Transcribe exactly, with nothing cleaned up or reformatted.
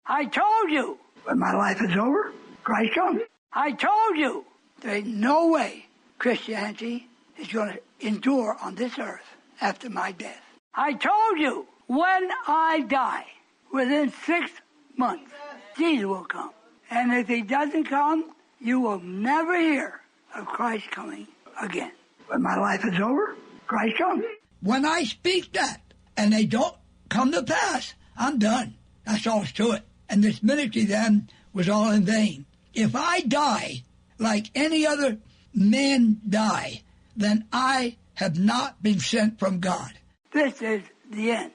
I told you. When my life is over, Christ comes. I told you. There ain't no way Christianity is going to endure on this earth after my death. I told you. When I die, within six months, Jesus will come. And if he doesn't come, you will never hear of Christ coming again. When my life is over, Christ comes. When I speak that, and they don't come to pass, I'm done. That's all to it. And this ministry then was all in vain. If I die like any other man die, then I have not been sent from God. This is the end.